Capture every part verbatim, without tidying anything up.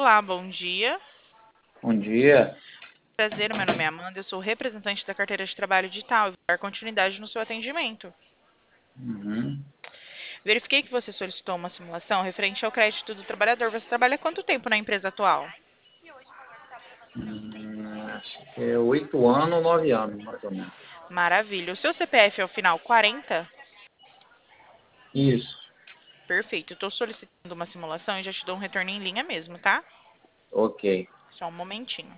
Olá, bom dia. Bom dia. Prazer, meu nome é Amanda, eu sou representante da carteira de trabalho digital e vou dar continuidade no seu atendimento. Uhum. Verifiquei que você solicitou uma simulação referente ao crédito do trabalhador. Você trabalha há quanto tempo na empresa atual? Hum, acho que é oito anos, nove anos, mais ou menos. Maravilha. O seu C P F é o final quarenta? Isso. Perfeito. Eu estou solicitando uma simulação e já te dou um retorno em linha mesmo, tá? Ok. Só um momentinho.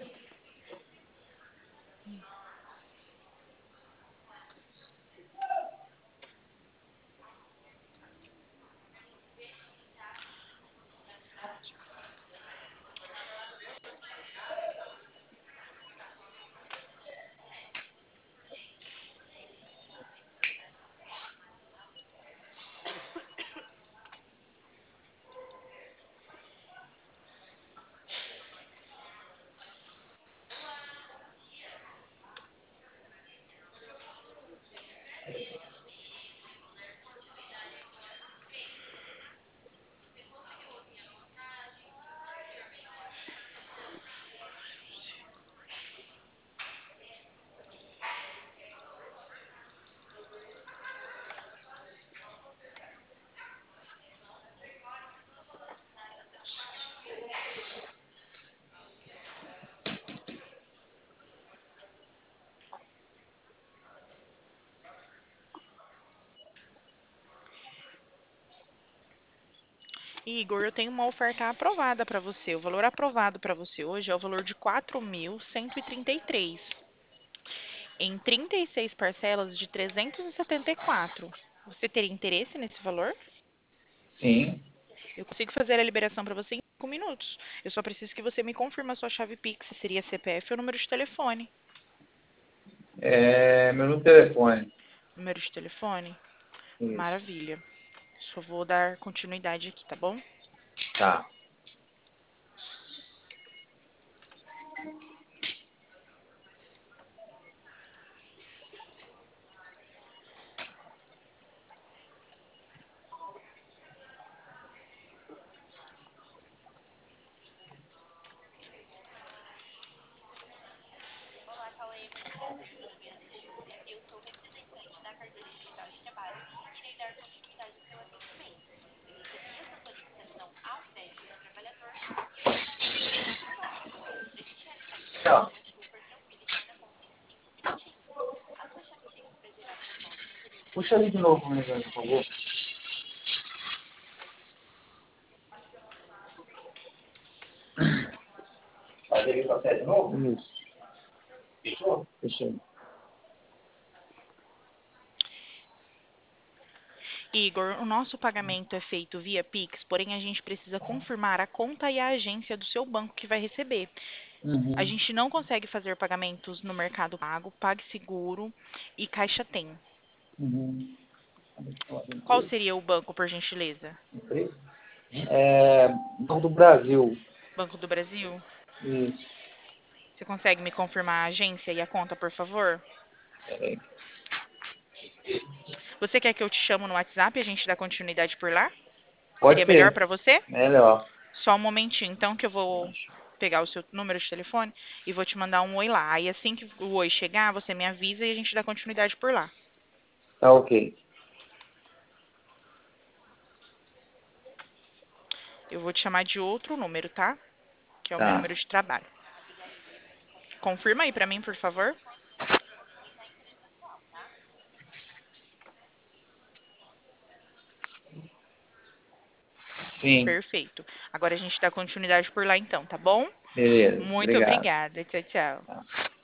Igor, eu tenho uma oferta aprovada para você. O valor aprovado para você hoje é o valor de quatro mil cento e trinta e três, em trinta e seis parcelas de trezentos e setenta e quatro. Você teria interesse nesse valor? Sim. Eu consigo fazer a liberação para você em cinco minutos. Eu só preciso que você me confirme a sua chave Pix, se seria C P F ou número de telefone. É meu número de telefone. Número de telefone? Isso. Maravilha. Só vou dar continuidade aqui, tá bom? Tá. Tá. Puxa ali de novo, por favor. Fazer ele passar de novo? Isso. Fechou? Fechou. Igor, o nosso pagamento é feito via Pix, porém a gente precisa confirmar a conta e a agência do seu banco que vai receber. A Uhum. gente não consegue fazer pagamentos no Mercado Pago, PagSeguro e Caixa Tem. Uhum. Deixa eu falar da Qual empresa. seria o banco, por gentileza? Empresa? É Banco do Brasil. Banco do Brasil? Isso. Você consegue me confirmar a agência e a conta, por favor? Peraí. Você quer que eu te chamo no WhatsApp e a gente dá continuidade por lá? Pode Seria melhor ser. para você? Melhor. Só um momentinho, então, que eu vou pegar o seu número de telefone e vou te mandar um oi lá. Aí assim que o oi chegar, você me avisa e a gente dá continuidade por lá. Tá ok. Eu vou te chamar de outro número, tá? Que é o meu Tá. número de trabalho. Confirma aí pra mim, por favor. Sim. Perfeito. Agora a gente dá continuidade por lá então, tá bom? Beleza. Muito Obrigado. obrigada. Tchau, tchau. Tá.